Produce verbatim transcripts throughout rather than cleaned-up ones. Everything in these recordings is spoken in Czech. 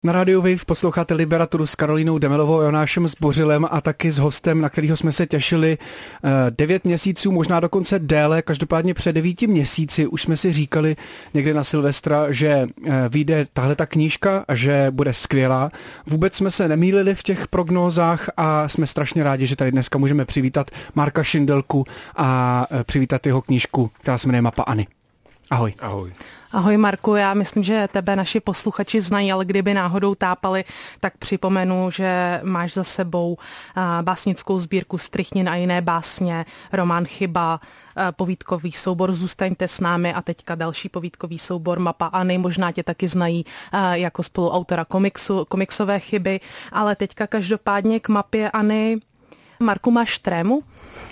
Na rádiu Wave posloucháte Liberaturu s Karolínou Demelovou a Jonášem Zbořilem a taky s hostem, na kterého jsme se těšili devět měsíců, možná dokonce déle, každopádně před devíti měsíci už jsme si říkali někdy na Silvestra, že vyjde tahle ta knížka a že bude skvělá. Vůbec jsme se nemýlili v těch prognózách a jsme strašně rádi, že tady dneska můžeme přivítat Marka Šindelku a přivítat jeho knížku, která se jmenuje Mapa Anny. Ahoj. Ahoj. Ahoj Marku, já myslím, že tebe naši posluchači znají, ale kdyby náhodou tápali, tak připomenu, že máš za sebou básnickou sbírku Strychnin a jiné básně, román Chyba, povídkový soubor Zůstaňte s námi a teďka další povídkový soubor Mapa Anny. Možná tě taky znají jako spoluautora komiksu, komiksové chyby, ale teďka každopádně k Mapě Anny. Marku, máš trému?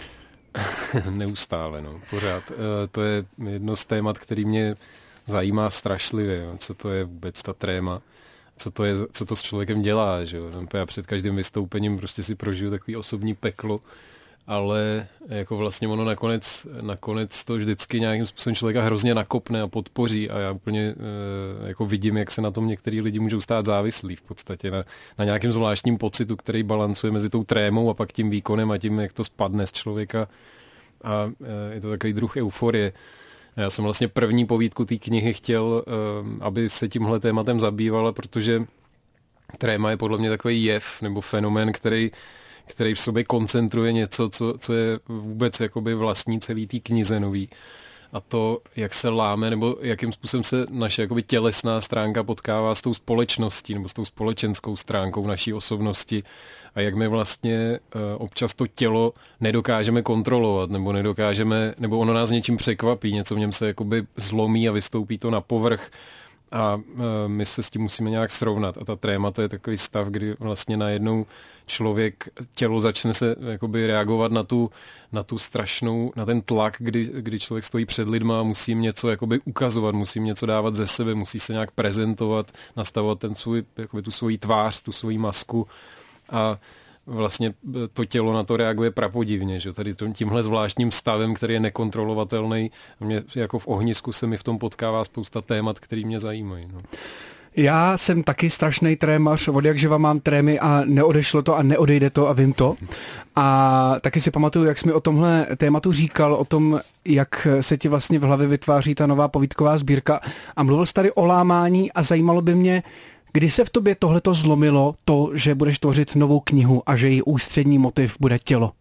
Neustále, no, pořád. To je jedno z témat, který mě zajímá strašlivě, jo. Co to je vůbec ta tréma, co to je, co to s člověkem dělá, že jo. Já před každým vystoupením prostě si prožiju takový osobní peklo, ale jako vlastně ono nakonec, nakonec to vždycky nějakým způsobem člověka hrozně nakopne a podpoří a já úplně jako vidím, jak se na tom některý lidi můžou stát závislí v podstatě na, na nějakém zvláštním pocitu, který balancuje mezi tou trémou a pak tím výkonem a tím, jak to spadne z člověka a je to takový druh euforie. Já jsem vlastně první povídku té knihy chtěl, aby se tímhle tématem zabývala, protože tréma je podle mě takový jev nebo fenomén, který který v sobě koncentruje něco, co, co je vůbec jakoby vlastní celý té knize nový. A to, jak se láme, nebo jakým způsobem se naše jakoby tělesná stránka potkává s tou společností, nebo s tou společenskou stránkou naší osobnosti a jak my vlastně občas to tělo nedokážeme kontrolovat, nebo nedokážeme, nebo ono nás něčím překvapí, něco v něm se jakoby zlomí a vystoupí to na povrch a my se s tím musíme nějak srovnat. A ta tréma, to je takový stav, kdy vlastně najednou člověk, tělo začne se jakoby reagovat na tu, na tu strašnou, na ten tlak, kdy, kdy člověk stojí před lidma a musí jim něco jakoby ukazovat, musí něco dávat ze sebe, musí se nějak prezentovat, nastavovat ten svůj, jakoby tu svoji tvář, tu svoji masku a vlastně to tělo na to reaguje prapodivně, že tady tímhle zvláštním stavem, který je nekontrolovatelný. Mě jako v ohnisku se mi v tom potkává spousta témat, který mě zajímají. No. Já jsem taky strašný trémař, od jak živa mám trémy a neodešlo to a neodejde to a vím to. A taky si pamatuju, jak jsi mi o tomhle tématu říkal, o tom, jak se ti vlastně v hlavě vytváří ta nová povídková sbírka a mluvil jsi tady o lámání a zajímalo by mě, kdy se v tobě tohleto zlomilo, to, že budeš tvořit novou knihu a že její ústřední motiv bude tělo?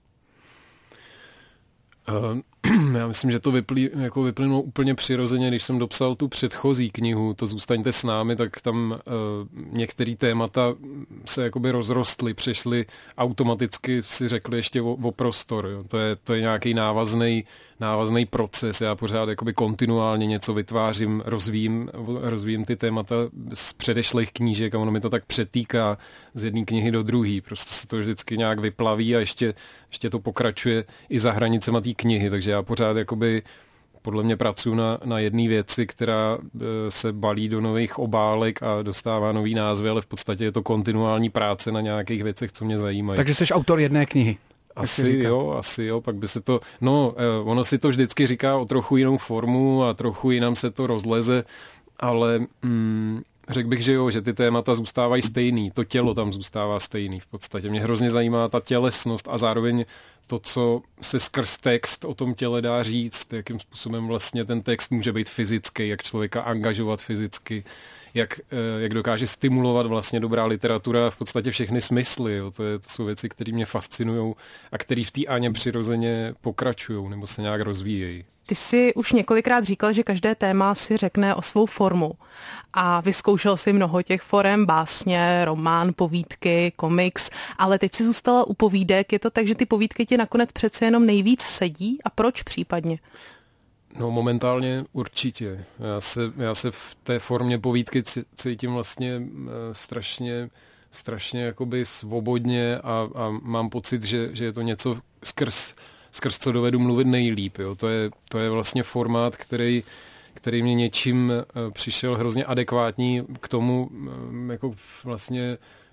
Uh, já myslím, že to vyplý, jako vyplynulo úplně přirozeně, když jsem dopsal tu předchozí knihu, to Zůstaňte s námi, tak tam uh, některé témata se jakoby rozrostly, přešly automaticky, si řekli ještě o, o prostor. Jo. To je, to je nějaký návazný návazný proces. Já pořád jakoby kontinuálně něco vytvářím, rozvíjím, rozvíjím ty témata z předešlých knížek a ono mi to tak přetýká z jedné knihy do druhé. Prostě se to vždycky nějak vyplaví a ještě, ještě to pokračuje i za hranicema té knihy, takže já pořád jakoby podle mě pracuji na, na jedné věci, která se balí do nových obálek a dostává nový názvy, ale v podstatě je to kontinuální práce na nějakých věcech, co mě zajímají. Takže jsi autor jedné knihy. Asi jo, asi jo, pak by se to, no ono si to vždycky říká o trochu jinou formu a trochu jinam se to rozleze, ale mm, řekl bych, že jo, že ty témata zůstávají stejný, to tělo tam zůstává stejný v podstatě. Mě hrozně zajímá ta tělesnost a zároveň to, co se skrz text o tom těle dá říct, jakým způsobem vlastně ten text může být fyzický, jak člověka angažovat fyzicky, jak, jak dokáže stimulovat vlastně dobrá literatura v podstatě všechny smysly. Jo. To, je, to jsou věci, které mě fascinují a které v té Aně přirozeně pokračují nebo se nějak rozvíjejí. Ty jsi už několikrát říkal, že každé téma si řekne o svou formu a vyzkoušel si mnoho těch forem, básně, román, povídky, komiks, ale teď si zůstala u povídek. Je to tak, že ty povídky ti nakonec přece jenom nejvíc sedí a proč případně? No momentálně určitě. Já se, já se v té formě povídky cítím vlastně strašně, strašně jakoby svobodně a, a mám pocit, že, že je to něco skrz, skrz co dovedu mluvit nejlíp. Jo. To je, to je vlastně formát, který, který mě něčím přišel hrozně adekvátní k tomu, jako vlastně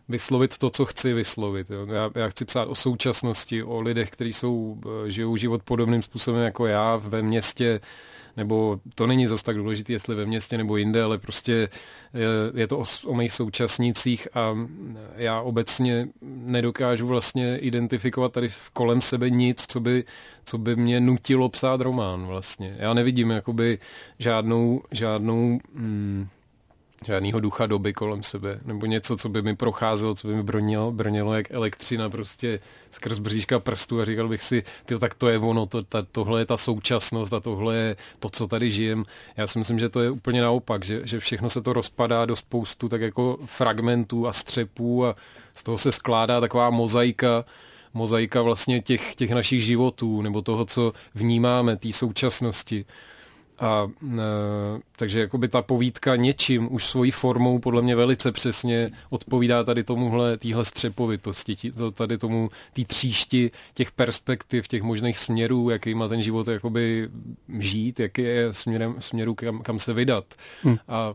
vyslovit to, co chci vyslovit. Jo. Já, já chci psát o současnosti, o lidech, kteří jsou, žijou život podobným způsobem jako já ve městě, nebo to není zas tak důležité, jestli ve městě nebo jinde, ale prostě je, je to o, o mých současnících a já obecně nedokážu vlastně identifikovat tady kolem sebe nic, co by, co by mě nutilo psát román vlastně. Já nevidím jakoby žádnou, žádnou mm, žádnýho ducha doby kolem sebe, nebo něco, co by mi procházelo, co by mi brnilo, brnilo jak elektřina prostě skrz bříška prstu a říkal bych si, tyjo, tak to je ono, to, ta, tohle je ta současnost a tohle je to, co tady žijem. Já si myslím, že to je úplně naopak, že, že všechno se to rozpadá do spoustu tak jako fragmentů a střepů a z toho se skládá taková mozaika, mozaika vlastně těch, těch našich životů, nebo toho, co vnímáme, té současnosti. A e, takže jakoby ta povídka něčím už svojí formou podle mě velice přesně odpovídá tady tomuhle, týhle střepovitosti, tí, to, tady tomu, tý tříšti těch perspektiv, těch možných směrů, jaký má ten život jakoby žít, jaký je směrem, směru, kam, kam se vydat. Hmm. A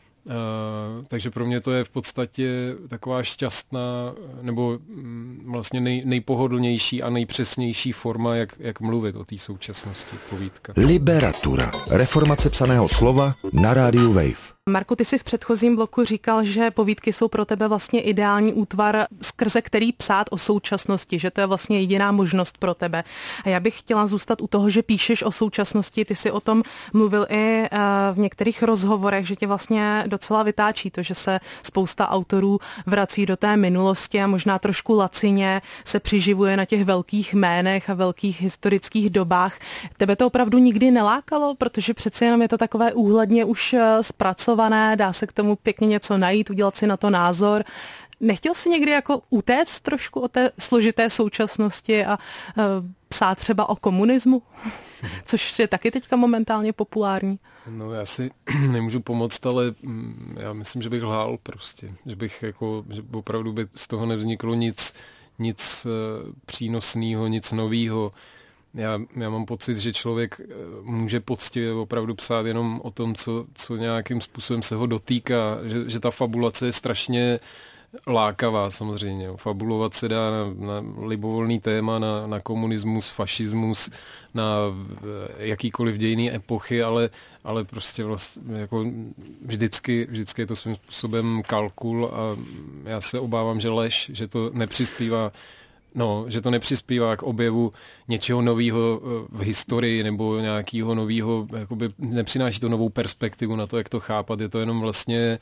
Uh, takže pro mě to je v podstatě taková šťastná nebo mm, vlastně nej, nejpohodlnější a nejpřesnější forma, jak, jak mluvit o té současnosti, povídka. Liberatura. Reformace psaného slova na rádiu Wave. Marku, ty jsi v předchozím bloku říkal, že povídky jsou pro tebe vlastně ideální útvar, skrze který psát o současnosti, že to je vlastně jediná možnost pro tebe. A já bych chtěla zůstat u toho, že píšeš o současnosti. Ty jsi o tom mluvil i v některých rozhovorech, že tě vlastně docela vytáčí to, že se spousta autorů vrací do té minulosti a možná trošku lacině se přiživuje na těch velkých jménech a velkých historických dobách. Tebe to opravdu nikdy nelákalo, protože přece jenom je to takové úhledně už zpracované, dá se k tomu pěkně něco najít, udělat si na to názor. Nechtěl jsi někdy jako utéct trošku o té složité současnosti a uh, psát třeba o komunismu, což je taky teďka momentálně populární? No já si nemůžu pomoct, ale já myslím, že bych lhal prostě, že bych jako, že opravdu by z toho nevzniklo nic, nic uh, přínosného, nic nového. Já, já mám pocit, že člověk může poctivě opravdu psát jenom o tom, co, co nějakým způsobem se ho dotýká, že, že ta fabulace je strašně lákavá samozřejmě. Fabulovat se dá na, na libovolný téma, na, na komunismus, fašismus, na jakýkoliv dějinný epochy, ale, ale prostě vlastně jako vždycky, vždycky je to svým způsobem kalkul a já se obávám, že lež, že to nepřispívá No, že to nepřispívá k objevu něčeho nového v historii nebo nějakého nového, jakoby nepřináší to novou perspektivu na to, jak to chápat. Je to jenom vlastně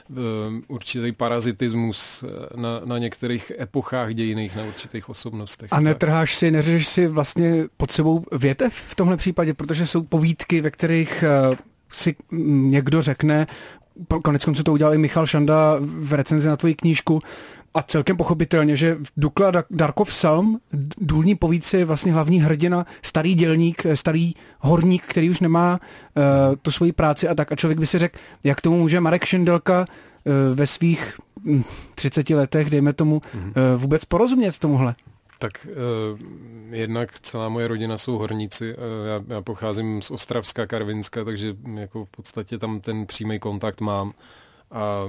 um, určitý parazitismus na, na některých epochách dějinných, na určitých osobnostech. A netrháš si, neřeš si vlastně pod sebou větev v tomhle případě, protože jsou povídky, ve kterých uh, si někdo řekne, konec konců to udělal i Michal Šanda v recenzi na tvoji knížku, a celkem pochopitelně, že Dukla Darkov Salm, důlní povídce, je vlastně hlavní hrdina, starý dělník, starý horník, který už nemá uh, tu svoji práci a tak. A člověk by si řekl, jak tomu může Marek Šindelka uh, ve svých um, třiceti letech, dejme tomu, uh, vůbec porozumět tomuhle? Tak uh, jednak celá moje rodina jsou horníci. Uh, já, já pocházím z Ostravska, Karvinska, takže jako v podstatě tam ten přímý kontakt mám. A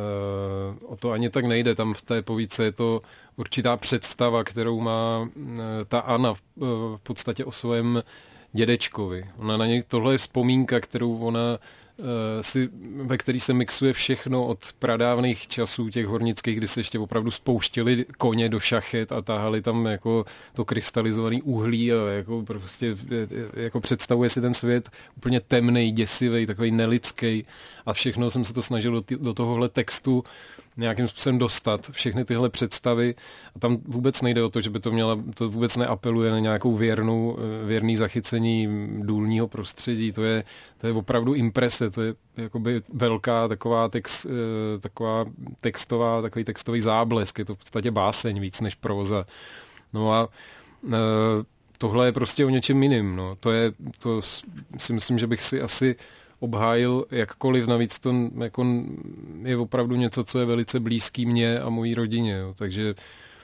e, o to ani tak nejde. Tam v té povídce je to určitá představa, kterou má e, ta Anna v, e, v podstatě o svém dědečkovi. Ona na něj, tohle je vzpomínka, kterou ona e, si, ve který se mixuje všechno od pradávných časů těch hornických, kdy se ještě opravdu spouštěli koně do šachet a tahali tam jako to krystalizovaný uhlí a jako prostě jako představuje si ten svět úplně temnej, děsivý, takový nelidský. A všechno jsem se to snažil do, ty, do tohohle textu nějakým způsobem dostat, všechny tyhle představy. A tam vůbec nejde o to, že by to měla, to vůbec neapeluje na nějakou věrnou, věrný zachycení důlního prostředí. To je, to je opravdu imprese, to je jakoby velká taková, text, taková textová, takový textový záblesk. Je to v podstatě báseň víc než próza. No a tohle je prostě o něčem jiným. No. To je, to si myslím, že bych si asi obhájil jakkoliv, navíc to jako je opravdu něco, co je velice blízký mně a mojí rodině, jo. Takže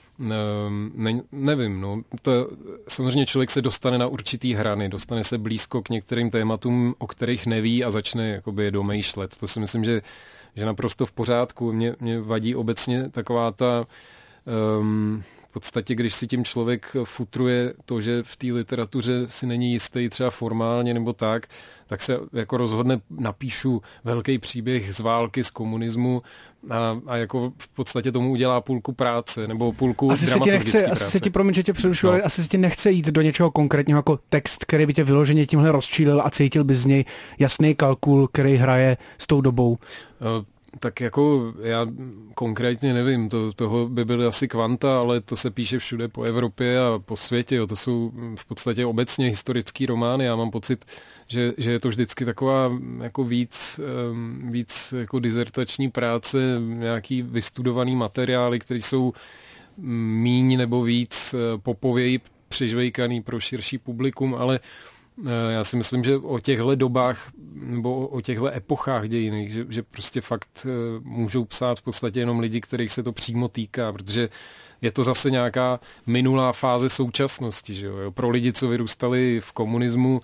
ne, nevím, no. To, samozřejmě člověk se dostane na určitý hrany, dostane se blízko k některým tématům, o kterých neví a začne jakoby je domýšlet. To si myslím, že že naprosto v pořádku. Mě, mě vadí obecně taková ta... Um, v podstatě, když si tím člověk futruje to, že v té literatuře si není jistý třeba formálně nebo tak, tak se jako rozhodne, napíšu velký příběh z války, z komunismu a, a jako v podstatě tomu udělá půlku práce nebo půlku asi dramaturgické se ti práce. Asi se ti, promiň, že tě přerušuji, no. asi se ti nechce jít do něčeho konkrétního jako text, který by tě vyloženě tímhle rozčílil a cítil by z něj jasný kalkul, který hraje s tou dobou. Uh, Tak jako já konkrétně nevím, to, toho by byly asi kvanta, ale to se píše všude po Evropě a po světě. Jo. To jsou v podstatě obecně historický romány. Já mám pocit, že, že je to vždycky taková jako víc, víc jako dizertační práce, nějaký vystudovaný materiály, které jsou míň nebo víc popověji přižvejkaný pro širší publikum, ale já si myslím, že o těchto dobách nebo o těchto epochách dějiných, že, že prostě fakt můžou psát v podstatě jenom lidi, kterých se to přímo týká, protože je to zase nějaká minulá fáze současnosti. Že jo? Pro lidi, co vyrůstali v komunismu,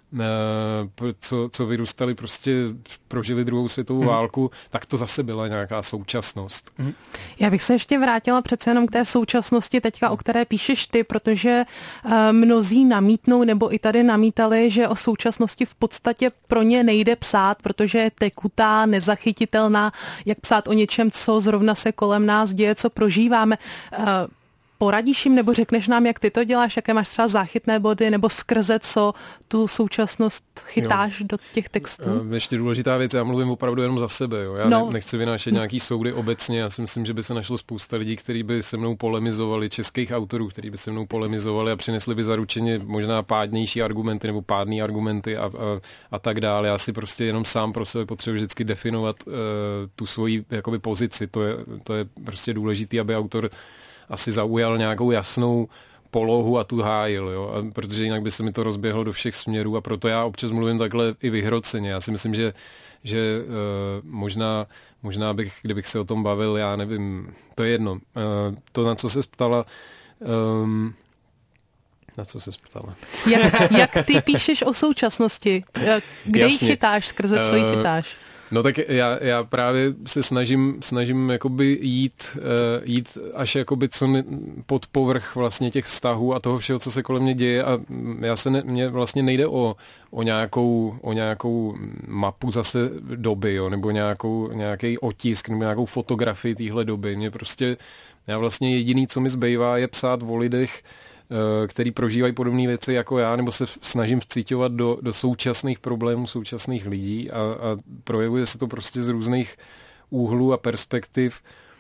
co, co vyrůstali prostě, prožili druhou světovou hmm. válku, tak to zase byla nějaká současnost. Hmm. Já bych se ještě vrátila přece jenom k té současnosti teďka, o které píšeš ty, protože uh, mnozí namítnou, nebo i tady namítali, že o současnosti v podstatě pro ně nejde psát, protože je tekutá, nezachytitelná, jak psát o něčem, co zrovna se kolem nás děje, co prožíváme. Uh, Poradíš jim nebo řekneš nám, jak ty to děláš, jaké máš třeba záchytné body, nebo skrze co tu současnost chytáš jo. do těch textů? Ještě důležitá věc, já mluvím opravdu jenom za sebe. Jo. Já no. nechci vynášet nějaký soudy obecně, já si myslím, že by se našlo spousta lidí, kteří by se mnou polemizovali, českých autorů, kteří by se mnou polemizovali a přinesli by zaručeně možná pádnější argumenty nebo pádný argumenty a, a, a tak dále. Já si prostě jenom sám pro sebe potřebuji vždycky definovat uh, tu svoji jakoby pozici. To je, to je prostě důležitý, aby autor asi zaujal nějakou jasnou polohu a tu hájil, jo? A protože jinak by se mi to rozběhlo do všech směrů a proto já občas mluvím takhle i vyhroceně. Já si myslím, že, že uh, možná, možná bych, kdybych se o tom bavil, já nevím, to je jedno. Uh, to, na co se ptala, um, na co se ptala? Jak, jak ty píšeš o současnosti? Kde Jasně. ji chytáš, skrze co ji chytáš? No tak já, já právě se snažím, snažím jakoby jít, uh, jít až jakoby co ne, pod povrch vlastně těch vztahů a toho všeho, co se kolem mě děje a já se ne, mě vlastně nejde o, o, nějakou, o nějakou mapu zase doby, jo, nebo nějakou, nějaký otisk, nebo nějakou fotografii téhle doby. Mě prostě, já vlastně jediný, co mi zbývá, je psát o lidech, který prožívají podobné věci jako já, nebo se snažím vciťovat do, do současných problémů současných lidí a, a projevuje se to prostě z různých úhlů a perspektiv,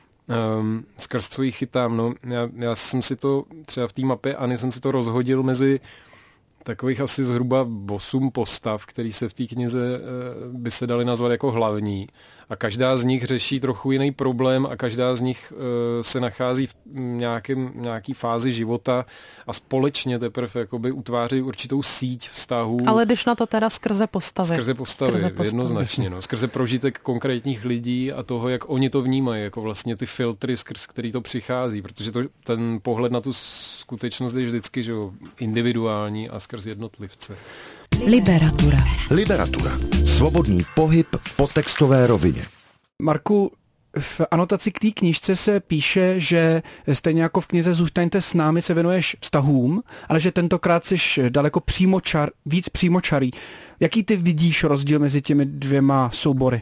um, skrz co jich chytám. No, já, já jsem si to třeba v té mapě Anny jsem si to rozhodil mezi takových asi zhruba osm postav, který se v té knize by se daly nazvat jako hlavní. A každá z nich řeší trochu jiný problém a každá z nich se nachází v nějakém, nějaký fázi života a společně teprve jakoby utváří určitou síť vztahů. Ale jdeš na to teda skrze postavy. Skrze postavy, skrze postavy. jednoznačně. No. Skrze prožitek konkrétních lidí a toho, jak oni to vnímají, jako vlastně ty filtry, skrz který to přichází, protože to, ten pohled na tu skutečnost je vždycky že, individuální a skrz jednotlivce. Liberatura. Liberatura. Svobodný pohyb po textové rovině. Marku, v anotaci k té knížce se píše, že stejně jako v knize Zůstaňte s námi se věnuješ vztahům, ale že tentokrát jsi daleko přímočar, víc přímočarý. Jaký ty vidíš rozdíl mezi těmi dvěma soubory?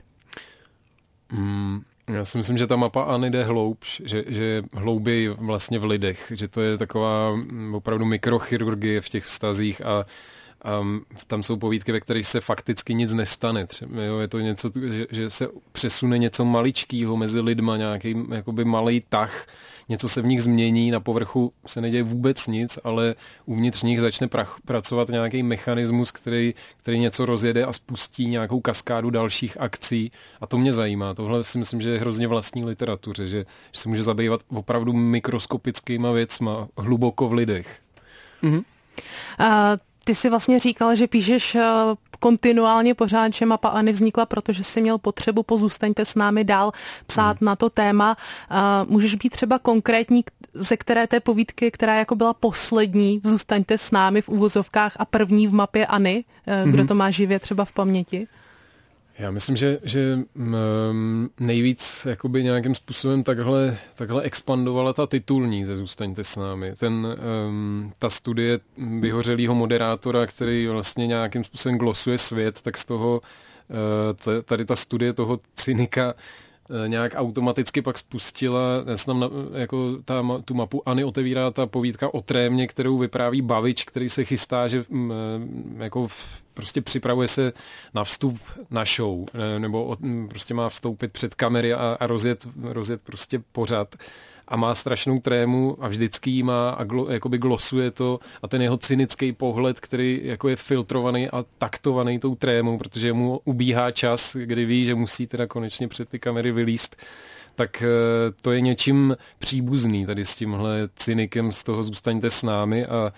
Mm, já si myslím, že ta mapa Anny jde hloubš, že, že je hlouběji vlastně v lidech, že to je taková opravdu mikrochirurgie v těch vztazích a Um, tam jsou povídky, ve kterých se fakticky nic nestane. Třeba, jo, je to něco, že, že se přesune něco maličkýho mezi lidma, nějaký jakoby malej tah, něco se v nich změní, na povrchu se neděje vůbec nic, ale uvnitř nich začne pra- pracovat nějaký mechanismus, který, který něco rozjede a spustí nějakou kaskádu dalších akcí a to mě zajímá. Tohle si myslím, že je hrozně vlastní literatuře, že, že se může zabývat opravdu mikroskopickýma věcma, hluboko v lidech. Mm-hmm. Uh... Ty jsi vlastně říkal, že píšeš kontinuálně pořád, že mapa Anny vznikla, protože jsi měl potřebu po Zůstaňte s námi dál psát mm. na to téma. Můžeš být třeba konkrétní, ze které té povídky, která jako byla poslední v Zůstaňte s námi v úvozovkách a první v mapě Anny? Kdo mm. to má živě třeba v paměti? Já myslím, že, že um, nejvíc jakoby nějakým způsobem takhle, takhle expandovala ta titulní ze Zůstaňte s námi. Ten, um, ta studie vyhořelýho moderátora, který vlastně nějakým způsobem glosuje svět, tak z toho uh, tady ta studie toho cynika nějak automaticky pak spustila, já jsem tam jako ta, tu mapu Ani otevírá ta povídka o trémě, kterou vypráví Bavič, který se chystá, že m, jako prostě připravuje se na vstup na show, nebo prostě má vstoupit před kamery a, a rozjet, rozjet prostě pořad. A má strašnou trému a vždycky jí má a glo, jakoby glosuje to a ten jeho cynický pohled, který jako je filtrovaný a taktovaný tou trémou, protože mu ubíhá čas, kdy ví, že musí teda konečně před ty kamery vylízt, tak to je něčím příbuzný tady s tímhle cynikem z toho Zůstaňte s námi a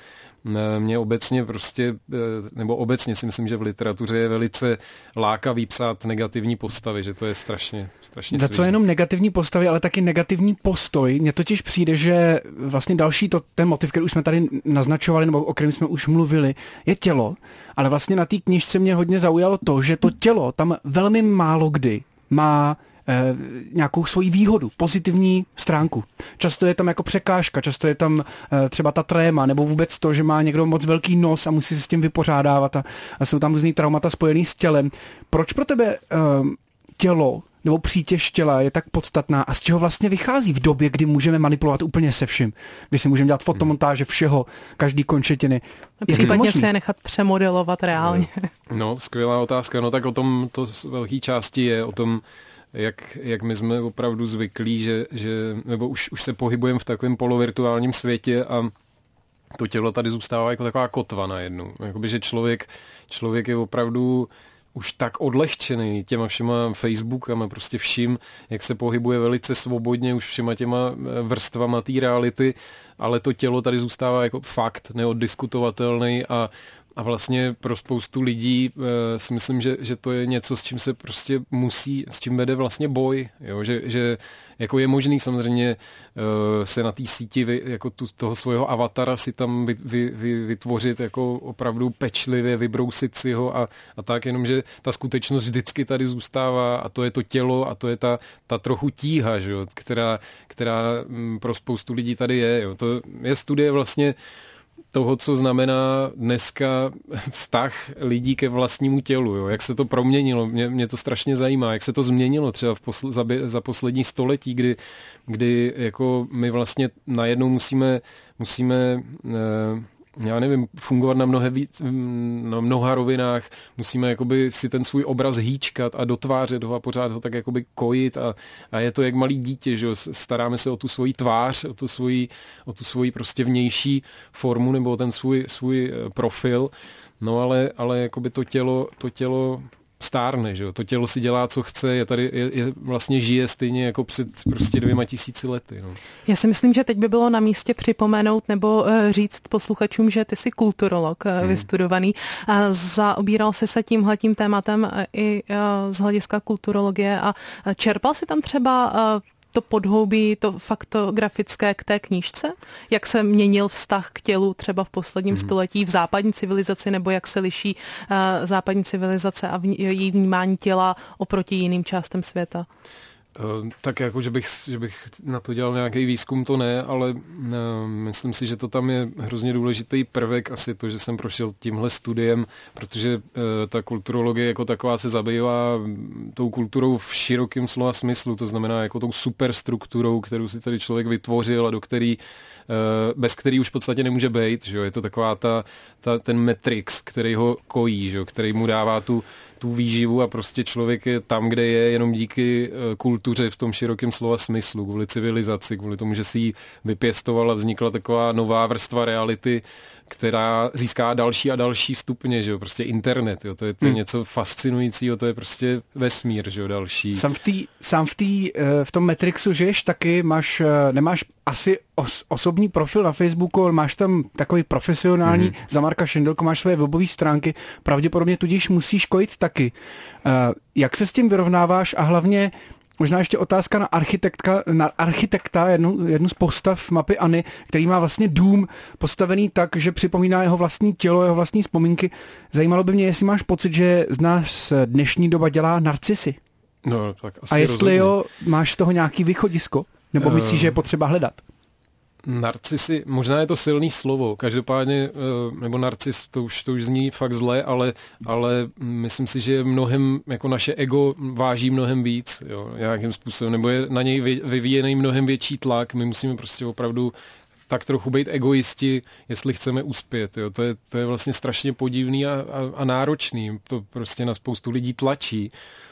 mě obecně prostě, nebo obecně si myslím, že v literatuře je velice lákavý psát negativní postavy, že to je strašně, strašně svěží. Co jenom negativní postavy, ale taky negativní postoj. Mně totiž přijde, že vlastně další to, ten motiv, který už jsme tady naznačovali, nebo o kterém jsme už mluvili, je tělo, ale vlastně na té knižce mě hodně zaujalo to, že to tělo tam velmi málo kdy má Eh, nějakou svoji výhodu, pozitivní stránku. Často je tam jako překážka, často je tam eh, třeba ta tréma, nebo vůbec to, že má někdo moc velký nos a musí se s tím vypořádávat a, a jsou tam různý traumata spojený s tělem. Proč pro tebe eh, tělo nebo přítěž těla je tak podstatná a z čeho vlastně vychází v době, kdy můžeme manipulovat úplně se vším, kdy si můžeme dělat fotomontáže všeho, každý končetiny. Případně se je nechat přemodelovat reálně. No, skvělá otázka. No tak o tom to z velké části je, o tom Jak, jak my jsme opravdu zvyklí, že, že nebo už, už se pohybujeme v takovém polovirtuálním světě a to tělo tady zůstává jako taková kotva najednou. Jakoby, že člověk, člověk je opravdu už tak odlehčený těma všema Facebookama, prostě vším, jak se pohybuje velice svobodně, už všema těma vrstvama té reality, ale to tělo tady zůstává jako fakt neoddiskutovatelný a A vlastně pro spoustu lidí e, si myslím, že, že to je něco, s čím se prostě musí, s čím vede vlastně boj, jo? Že, že jako je možný samozřejmě e, se na té síti vy, jako tu, toho svého avatara si tam vy, vy, vy, vytvořit jako opravdu pečlivě, vybrousit si ho a, a tak, jenomže ta skutečnost vždycky tady zůstává a to je to tělo a to je ta, ta trochu tíha, že jo? Která, která m, pro spoustu lidí tady je. Jo? To je studie vlastně toho, co znamená dneska vztah lidí ke vlastnímu tělu, jo? Jak se to proměnilo, mě, mě to strašně zajímá, jak se to změnilo třeba v posl- za, za poslední století, kdy, kdy jako my vlastně najednou musíme, musíme eh, já nevím, fungovat na, mnohé víc, na mnoha rovinách, musíme jakoby si ten svůj obraz hýčkat a dotvářet ho a pořád ho tak jakoby kojit a, a je to jak malý dítě, že jo? Staráme se o tu svoji tvář, o tu svoji, o tu svoji prostě vnější formu nebo o ten svůj, svůj profil, no ale, ale jakoby to tělo, to tělo stárne, že jo? To tělo si dělá, co chce, je tady, je, je vlastně žije stejně jako před prostě dvěma tisíci lety. No. Já si myslím, že teď by bylo na místě připomenout nebo uh, říct posluchačům, že ty jsi kulturolog uh, hmm. vystudovaný. Uh, zaobíral jsi se tímhletím tématem uh, i uh, z hlediska kulturologie a uh, čerpal si tam třeba uh, to podhoubí, to faktografické k té knížce? Jak se měnil vztah k tělu třeba v posledním mm-hmm. století v západní civilizaci, nebo jak se liší uh, západní civilizace a vní, její vnímání těla oproti jiným částem světa? Uh, tak jako, že bych, že bych na to dělal nějaký výzkum, to ne, ale uh, myslím si, že to tam je hrozně důležitý prvek, asi to, že jsem prošel tímhle studiem, protože uh, ta kulturologie jako taková se zabývá tou kulturou v širokém slova smyslu, to znamená jako tou superstrukturou, kterou si tady člověk vytvořil a do který bez který už v podstatě nemůže být, že jo? Je to taková ta, ta, ten matrix, který ho kojí, že jo? Který mu dává tu, tu výživu a prostě člověk je tam, kde je, jenom díky kultuře v tom širokém slova smyslu, kvůli civilizaci, kvůli tomu, že si ji vypěstoval a vznikla taková nová vrstva reality, která získá další a další stupně, že jo, prostě internet, jo, to je, to je hmm. něco fascinujícího, to je prostě vesmír, že jo, další. Sám v, tý, sám v, tý, v tom Matrixu žiješ taky, máš, nemáš asi os, osobní profil na Facebooku, ale máš tam takový profesionální, hmm. za Marka Šindelko, máš své webové stránky, pravděpodobně tudíž musíš kojit taky. Jak se s tím vyrovnáváš a hlavně Možná ještě otázka na architektka, na architekta, jednu, jednu z postav mapy Anny, který má vlastně dům postavený tak, že připomíná jeho vlastní tělo, jeho vlastní vzpomínky. Zajímalo by mě, jestli máš pocit, že z nás dnešní doba dělá narcisy. No, tak asi a jestli rozhodně. jo, máš z toho nějaký východisko? Nebo Uh... myslíš, že je potřeba hledat? Narcisy, možná je to silný slovo, každopádně, nebo narcis, to už, to už zní fakt zle, ale, ale myslím si, že je mnohem, jako naše ego váží mnohem víc, jo, nějakým způsobem, nebo je na něj vyvíjený mnohem větší tlak, my musíme prostě opravdu tak trochu být egoisti, jestli chceme uspět, jo, to je, to je vlastně strašně podivný a, a, a náročný, to prostě na spoustu lidí tlačí.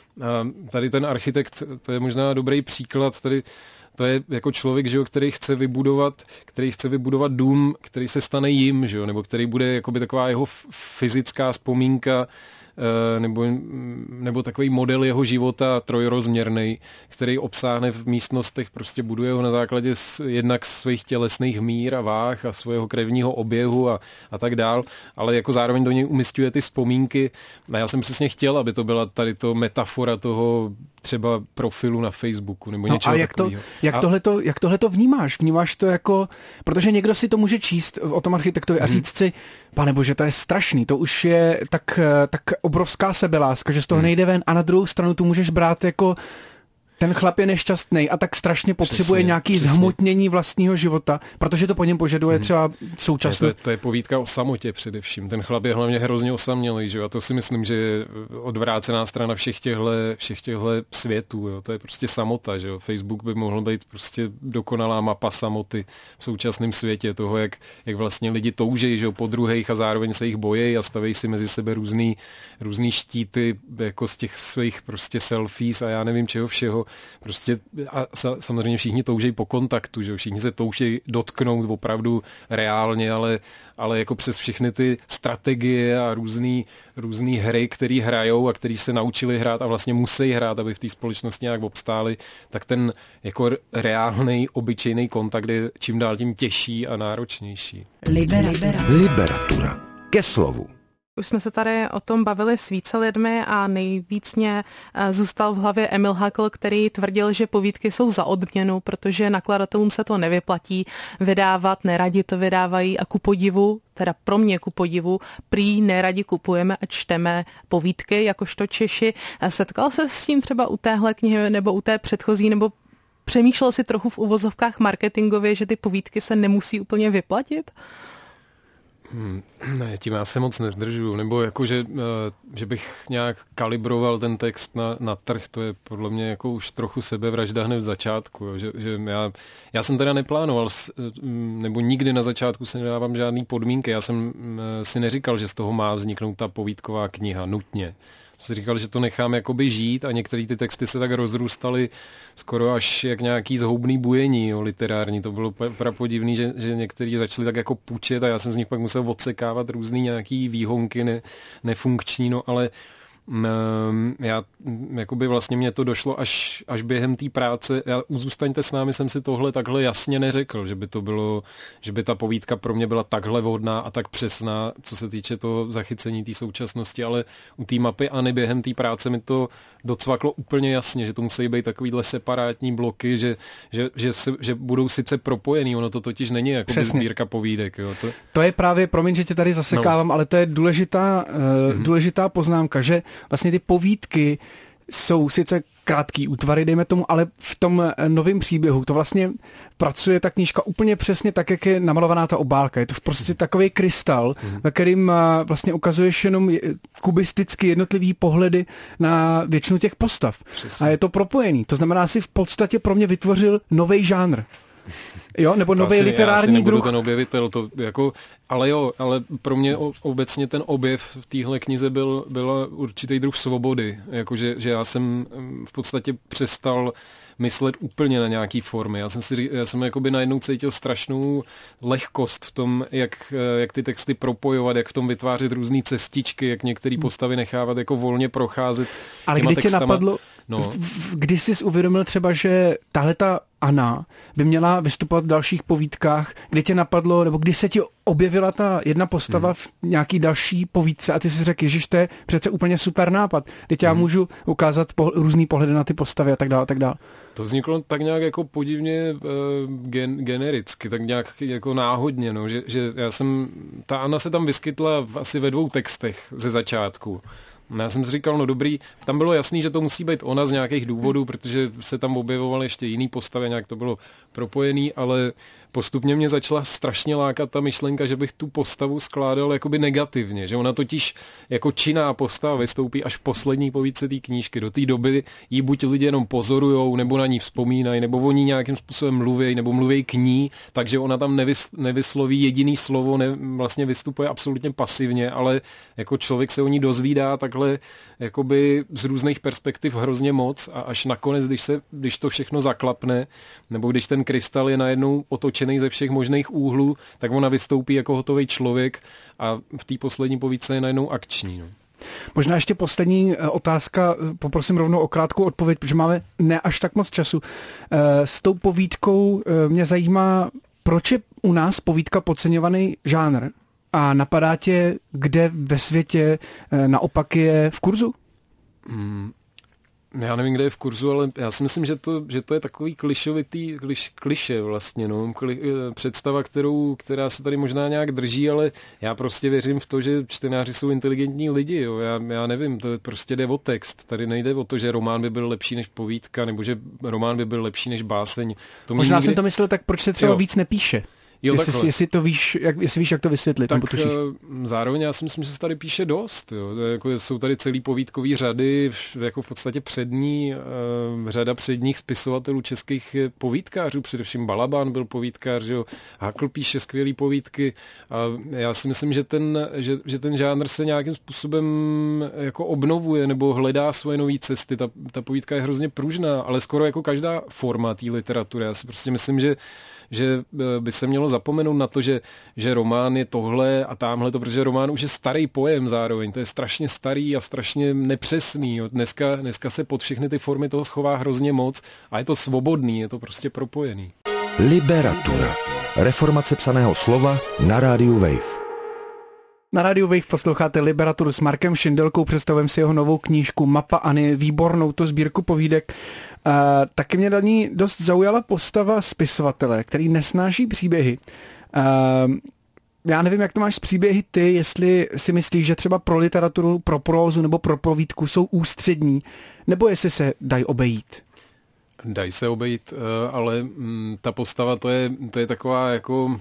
A tady ten architekt, to je možná dobrý příklad, tady to je jako člověk, že jo, který chce vybudovat, který chce vybudovat dům, který se stane jim, že jo, nebo který bude jakoby taková jeho fyzická vzpomínka, nebo, nebo takový model jeho života trojrozměrný, který obsáhne v místnostech, prostě buduje ho na základě jednak svých tělesných mír a váh a svého krevního oběhu a, a tak dál, ale jako zároveň do něj umísťuje ty vzpomínky. A já jsem přesně chtěl, aby to byla tady to metafora toho třeba profilu na Facebooku nebo no něčeho a jak takového. To, jak, a... tohleto, jak tohleto vnímáš? Vnímáš to jako, protože někdo si to může číst o tom architektovi hmm. a říct si, pane bože, to je strašný, to už je tak, tak obrovská sebeláska, že z toho hmm. nejde ven, a na druhou stranu tu můžeš brát jako ten chlap je nešťastný a tak strašně potřebuje přesně, nějaký přesně. zhmotnění vlastního života, protože to po něm požaduje hmm. třeba současnost. To je, to je povídka o samotě především. Ten chlap je hlavně hrozně osamělý, že jo? A to si myslím, že je odvrácená strana všech těchto všech těchto světů. Jo? To je prostě samota, že jo? Facebook by mohl být prostě dokonalá mapa samoty v současném světě, toho, jak, jak vlastně lidi toužejí, že jo? Po druhých a zároveň se jich bojejí a stavějí si mezi sebe různý, různý štíty jako z těch svých prostě selfies a já nevím čeho všeho. Prostě a samozřejmě všichni toužejí po kontaktu, že všichni se toužejí dotknout opravdu reálně, ale, ale jako přes všechny ty strategie a různý, různý hry, které hrajou a který se naučili hrát a vlastně musí hrát, aby v té společnosti nějak obstáli, tak ten jako reálnej, obyčejný kontakt je čím dál tím těžší a náročnější. Libera. Liberatura. Ke slovu. Už jsme se tady o tom bavili s více lidmi a nejvíc mě zůstal v hlavě Emil Hakl, který tvrdil, že povídky jsou za odměnu, protože nakladatelům se to nevyplatí vydávat, neradi to vydávají a ku podivu, teda pro mě ku podivu, prý neradi kupujeme a čteme povídky, jakožto Češi. Setkal se s tím třeba u téhle knihy nebo u té předchozí, nebo přemýšlel si trochu v uvozovkách marketingově, že ty povídky se nemusí úplně vyplatit? Hmm, ne, tím já se moc nezdržuju, nebo jako, že, že bych nějak kalibroval ten text na, na trh, to je podle mě jako už trochu sebevražda hned v začátku, jo, že, že já, já jsem teda neplánoval, nebo nikdy na začátku si nedávám žádný podmínky, já jsem si neříkal, že z toho má vzniknout ta povídková kniha nutně. Jsem si říkal, že to nechám jakoby žít a některé ty texty se tak rozrůstaly skoro až jak nějaký zhoubný bujení, jo, literární. To bylo prapodivný, že, že některý začali tak jako pučet a já jsem z nich pak musel odsekávat různý nějaký výhonky ne, nefunkční, no ale Um, já, jakoby vlastně mě to došlo až, až během té práce. Já u Zůstaňte s námi jsem si tohle takhle jasně neřekl, že by to bylo, že by ta povídka pro mě byla takhle vhodná a tak přesná, co se týče toho zachycení té současnosti, ale u té mapy Anny během té práce mi to docvaklo úplně jasně, že to musí být takovýhle separátní bloky, že, že, že, se, že budou sice propojený, ono to totiž není jako sbírka povídek. Jo. To... to je právě, promiň, že tě tady zasekávám, no. ale to je důležitá, uh, mm-hmm. důležitá poznámka, že vlastně ty povídky jsou sice krátký útvary, dejme tomu, ale v tom novém příběhu to vlastně pracuje ta knížka úplně přesně tak, jak je namalovaná ta obálka. Je to prostě takový krystal, mm. na kterým vlastně ukazuješ jenom kubisticky jednotlivý pohledy na většinu těch postav. Přesně. A je to propojený. To znamená, si v podstatě pro mě vytvořil nový žánr. Jo, nebo nový literární já druh. Ten objevitel, to jako, ale jo, ale pro mě obecně ten objev v téhle knize byl, byl určitý druh svobody, jakože, že já jsem v podstatě přestal myslet úplně na nějaký formy. Já jsem si, já jsem jakoby najednou cítil strašnou lehkost v tom, jak, jak ty texty propojovat, jak v tom vytvářet různý cestičky, jak některé postavy nechávat jako volně procházet. Ale kdy tě napadlo, No. Kdy jsi uvědomil třeba, že tahle ta Anna by měla vystupovat v dalších povídkách, kdy tě napadlo, nebo kdy se ti objevila ta jedna postava hmm. v nějaký další povídce a ty si řekl, ježiš, to je přece úplně super nápad, kdy já hmm. můžu ukázat po, různý pohledy na ty postavy a tak dále a tak dále. To vzniklo tak nějak jako podivně uh, gen, genericky, tak nějak jako náhodně, no, že, že já jsem, ta Anna se tam vyskytla v, asi ve dvou textech ze začátku. Já jsem si říkal, no dobrý, tam bylo jasný, že to musí být ona z nějakých důvodů, protože se tam objevovaly ještě jiný postavy, nějak to bylo propojený, ale postupně mě začala strašně lákat ta myšlenka, že bych tu postavu skládal jakoby negativně, že ona totiž jako činná postava vystoupí až v poslední povídce té knížky. Do té doby ji buď lidi jenom pozorujou, nebo na ní vzpomínají, nebo o ní nějakým způsobem mluví, nebo mluví k ní, takže ona tam nevys, nevysloví jediný slovo, ne, vlastně vystupuje absolutně pasivně, ale jako člověk se o ní dozvídá takhle jakoby z různých perspektiv hrozně moc a až nakonec, když, se, když to všechno zaklapne, nebo když ten krystal je najednou otočený ze všech možných úhlů, tak ona vystoupí jako hotový člověk a v té poslední povídce je najednou akční. No. Možná ještě poslední otázka, poprosím rovnou o krátkou odpověď, protože máme ne až tak moc času. S tou povídkou mě zajímá, proč je u nás povídka podceňovaný žánr a napadá tě, kde ve světě naopak je v kurzu? Hmm. Já nevím, kde je v kurzu, ale já si myslím, že to, že to je takový klišovitý, kliš, kliše vlastně, no, kli, představa, kterou, která se tady možná nějak drží, ale já prostě věřím v to, že čtenáři jsou inteligentní lidi, jo. Já, já nevím, to prostě jde o text, tady nejde o to, že román by byl lepší než povídka, nebo že román by byl lepší než báseň. To možná nikdy... jsem to myslel, tak proč se třeba jo. víc nepíše? Jo, jestli, jestli, to víš, jak, jestli víš, jak to vysvětlit, tak nebo tušíš. Zároveň já si myslím, že se tady píše dost. Jo. Jako jsou tady celý povídkový řady, jako v podstatě přední, uh, řada předních spisovatelů českých povídkářů, především Balaban byl povídkář, jo. Hakl píše skvělý povídky a já si myslím, že ten, že, že ten žánr se nějakým způsobem jako obnovuje nebo hledá svoje nové cesty. Ta, ta povídka je hrozně pružná, ale skoro jako každá forma té literatury. Já si prostě myslím, že že by se mělo zapomenout na to, že, že román je tohle a támhle to, protože román už je starý pojem zároveň, to je strašně starý a strašně nepřesný. Jo. Dneska, dneska se pod všechny ty formy toho schová hrozně moc a je to svobodný, je to prostě propojený. Liberatura. Reformace psaného slova na rádiu Wave. Na rádiu Wave posloucháte Liberaturu s Markem Šindelkou, představujeme si jeho novou knížku Mapa Anny, výbornou to sbírku povídek. Uh, taky mě do ní dost zaujala postava spisovatele, který nesnáší příběhy. Uh, já nevím, jak to máš s příběhy ty, jestli si myslíš, že třeba pro literaturu, pro prózu nebo pro povídku jsou ústřední, nebo jestli se dají obejít. Dají se obejít, ale ta postava to je, to je taková jako...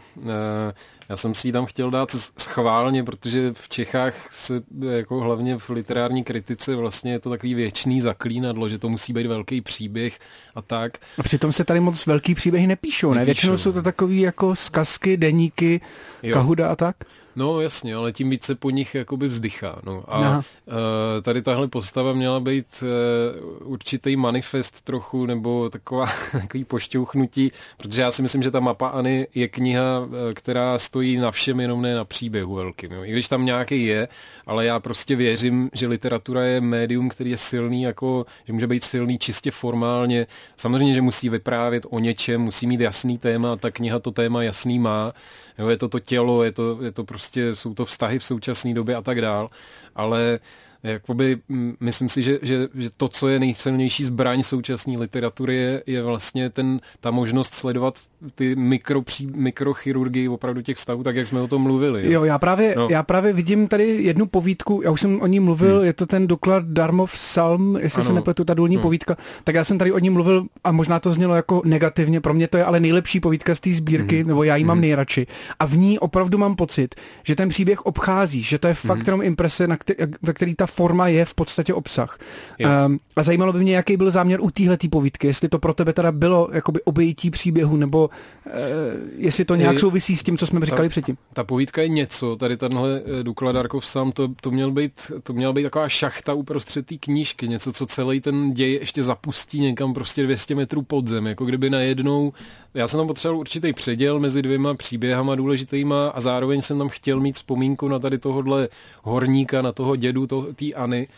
Já jsem si ji tam chtěl dát schválně, protože v Čechách se jako hlavně v literární kritice vlastně je to takový věčný zaklínadlo, že to musí být velký příběh a tak. A přitom se tady moc velký příběhy nepíšou, ne? Většinou jsou to takový jako zkazky, deníky, jo. Kahuda a tak. No jasně, ale tím víc se po nich jakoby vzdychá. No. A uh, tady tahle postava měla být uh, určitý manifest trochu, nebo taková, takový pošťouchnutí, protože já si myslím, že ta Mapa Anny je kniha, která stojí na všem, jenom ne na příběhu velkým. Jo. I když tam nějaký je, ale já prostě věřím, že literatura je médium, který je silný, jako, že může být silný čistě formálně. Samozřejmě, že musí vyprávět o něčem, musí mít jasný téma, ta kniha to téma jasný má. Jo, je to to tělo, je to, je to prostě, jsou to vztahy v současné době a tak dál, ale jakoby, myslím si, že, že, že to, co je nejsilnější zbraň současné literatury, je, je vlastně ten, ta možnost sledovat ty mikro, mikrochirurgii opravdu těch stavů, tak jak jsme o tom mluvili. Jo, jo já, právě, no. já právě vidím tady jednu povídku, já už jsem o ní mluvil, hmm. je to ten doklad Darmov Salm, jestli ano. se nepletu, ta důlní hmm. povídka, tak já jsem tady o ní mluvil a možná to znělo jako negativně, pro mě to je ale nejlepší povídka z té sbírky, hmm. nebo já ji mám hmm. nejradši. A v ní opravdu mám pocit, že ten příběh obchází, že to je fakt jenom hmm. imprese, na který, ve který ta forma je v podstatě obsah. Um, a zajímalo by mě, jaký byl záměr u téhletý povídky, jestli to pro tebe teda bylo jakoby obejití příběhu, nebo uh, jestli to nějak souvisí s tím, co jsme říkali ta, předtím. Ta povídka je něco, tady tenhle Důkla Darkov sám, to, to, měl být, to měla být taková šachta uprostřed té knížky, něco, co celý ten děj ještě zapustí někam prostě dvě stě metrů pod zem, jako kdyby najednou, já jsem tam potřeboval určitý předěl mezi dvěma příběhama důležitýma a zároveň jsem tam chtěl mít vzpomínku na tady tohodle horníka, na toho dědu, té Anny.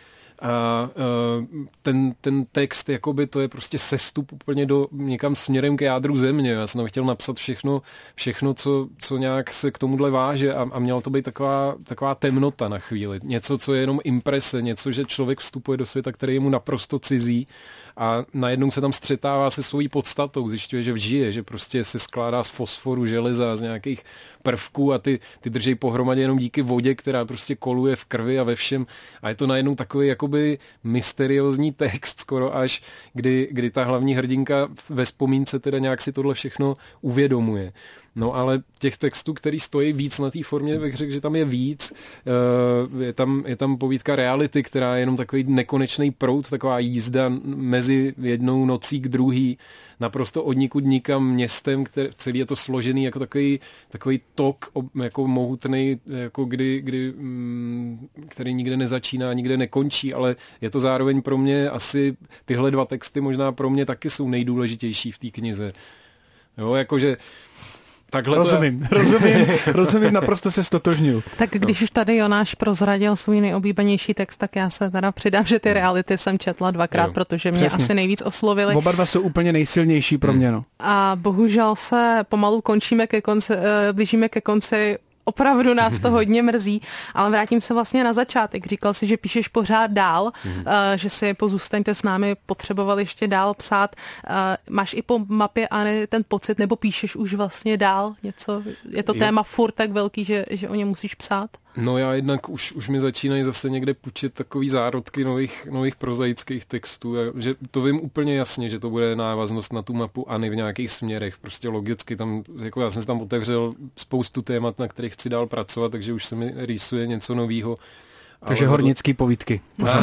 A uh, ten, ten text, jakoby to je prostě sestup úplně do někam směrem k jádru země. Já jsem tam chtěl napsat všechno, všechno co, co nějak se k tomuhle váže a, a mělo to být taková, taková temnota na chvíli. Něco, co je jenom imprese, něco, že člověk vstupuje do světa, který je mu naprosto cizí a najednou se tam střetává se svojí podstatou, zjišťuje, že žije, že prostě se skládá z fosforu, železa, z nějakých prvků a ty, ty drží pohromadě jenom díky vodě, která prostě koluje v krvi a ve všem. A je to najednou takový jakoby mysteriózní text skoro až, kdy, kdy ta hlavní hrdinka ve vzpomínce teda nějak si tohle všechno uvědomuje. No ale těch textů, který stojí víc na té formě, bych řekl, že tam je víc. Je tam, je tam povídka reality, která je jenom takový nekonečný proud, taková jízda mezi jednou nocí k druhý, naprosto od nikud nikam městem, které, celý je to složený jako takový, takový tok, jako mohutný, jako kdy, kdy, který nikde nezačíná, nikde nekončí, ale je to zároveň pro mě asi, tyhle dva texty možná pro mě taky jsou nejdůležitější v té knize. Jo, jakože takhle rozumím, to... rozumím, rozumím, naprosto se stotožňuju. Tak když no. už tady Jonáš prozradil svůj nejoblíbenější text, tak já se teda přidám, že ty reality jsem četla dvakrát, jo, protože mě přesně. asi nejvíc oslovily. Oba dva jsou úplně nejsilnější pro mě. No. A bohužel se pomalu končíme ke konci, blížíme ke konci. Opravdu nás to hodně mrzí, ale vrátím se vlastně na začátek. Říkal jsi, že píšeš pořád dál, mm. uh, že si po Zůstaňte s námi potřeboval ještě dál psát. Uh, máš i po Mapě Anny ten pocit, nebo píšeš už vlastně dál něco? Je to jo. téma furt tak velký, že, že o něm musíš psát? No já jednak už, už mi začínají zase někde pučit takový zárodky nových, nových prozaických textů. Že to vím úplně jasně, že to bude návaznost na tu Mapu Anny v nějakých směrech. Prostě logicky tam, jako já jsem si tam otevřel spoustu témat, na kterých chci dál pracovat, takže už se mi rýsuje něco novýho. Takže ale hornický povídky.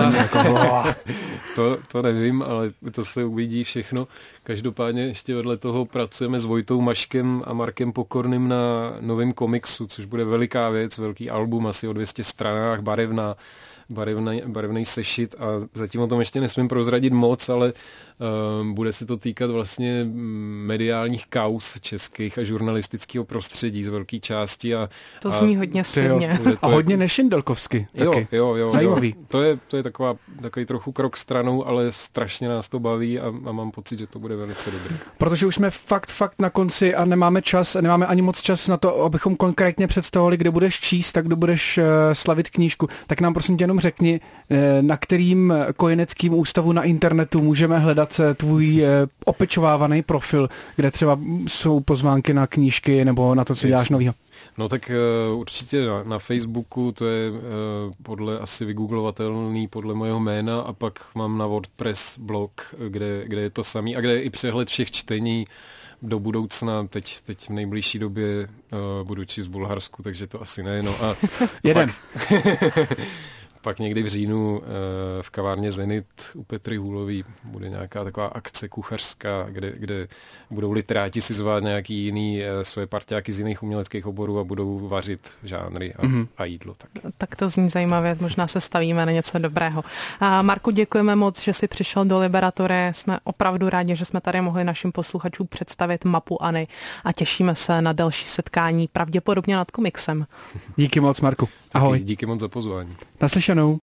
to, to nevím, ale to se uvidí všechno. Každopádně ještě vedle toho pracujeme s Vojtou Maškem a Markem Pokorným na novém komiksu, což bude veliká věc, velký album, asi o dvě stě stranách, barevná, barevný, barevný sešit a zatím o tom ještě nesmím prozradit moc, ale uh, bude se to týkat vlastně mediálních kauz českých a žurnalistického prostředí z velké části. A, to zní a, hodně slibně. A hodně nešindelkovsky taky. Jo, jo, jo. Zajímavý. Jo. To je, to je taková, takový trochu krok stranou, ale strašně nás to baví a, a mám pocit, že to bude velice dobrý. Protože už jsme fakt, fakt na konci a nemáme čas, nemáme ani moc čas na to, abychom konkrétně představovali, kde budeš číst, tak kdo budeš uh, slavit knížku. Tak nám prosím tě jenom řekni, uh, na kterým kojeneckým ústavu na internetu můžeme hledat uh, tvůj uh, opečovávaný profil, kde třeba jsou pozvánky na knížky nebo na to, co děláš novýho. No tak uh, určitě na, na Facebooku, to je uh, podle asi vygooglovatelný podle mého jména a pak mám na WordPress blog, kde, kde je to samý a kde je i přehled všech čtení do budoucna. Teď, teď v nejbližší době uh, budu číst v Bulharsku, takže to asi ne. No a jeden. Pak, pak někdy v říjnu uh, v kavárně Zenit u Petry Hůlový bude nějaká taková akce kuchařská, kde, kde budou literáti si zvát nějaký jiný uh, své parťáky z jiných uměleckých oborů a budou vařit žánry a, mm-hmm. a jídlo. Tak. tak to zní zajímavě, možná se stavíme na něco dobrého. A Marku, děkujeme moc, že jsi přišel do Liberatory. Jsme opravdu rádi, že jsme tady mohli našim posluchačům představit Mapu Anny a těšíme se na další setkání, pravděpodobně nad komiksem. Díky moc, Marku. Ahoj. Díky, díky moc za pozvání. Naslyšenou.